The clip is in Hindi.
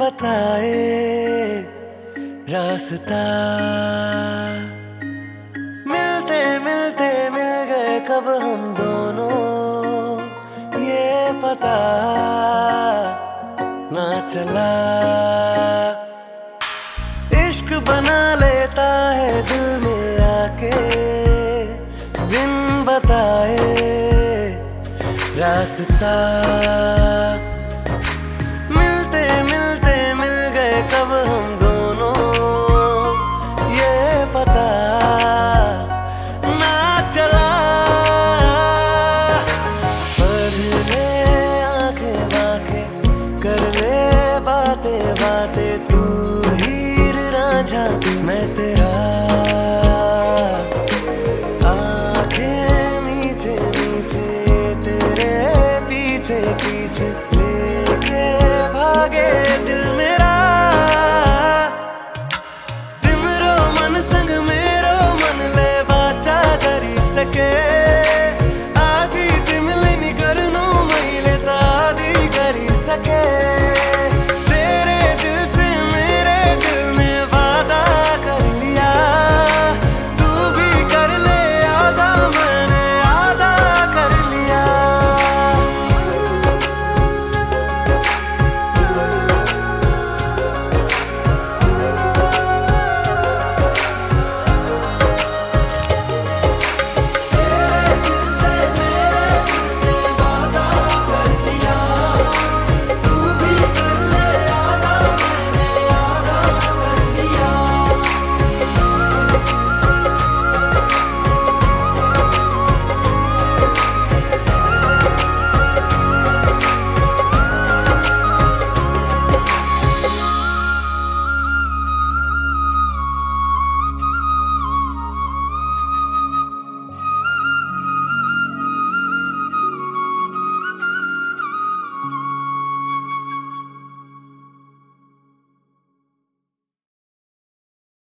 बताए रास्ता, मिलते मिलते मिल गए कब हम दोनों, ये पता ना चला। इश्क बना लेता है दिल में आके, बिन बताए रास्ता। मिलते मिलते मिल गए कब हम दोनों, ये पता ना चला। पढ़ ले आंखें बांखें, कर ले बातें बातें, तू हीर रांझा मैं तेरा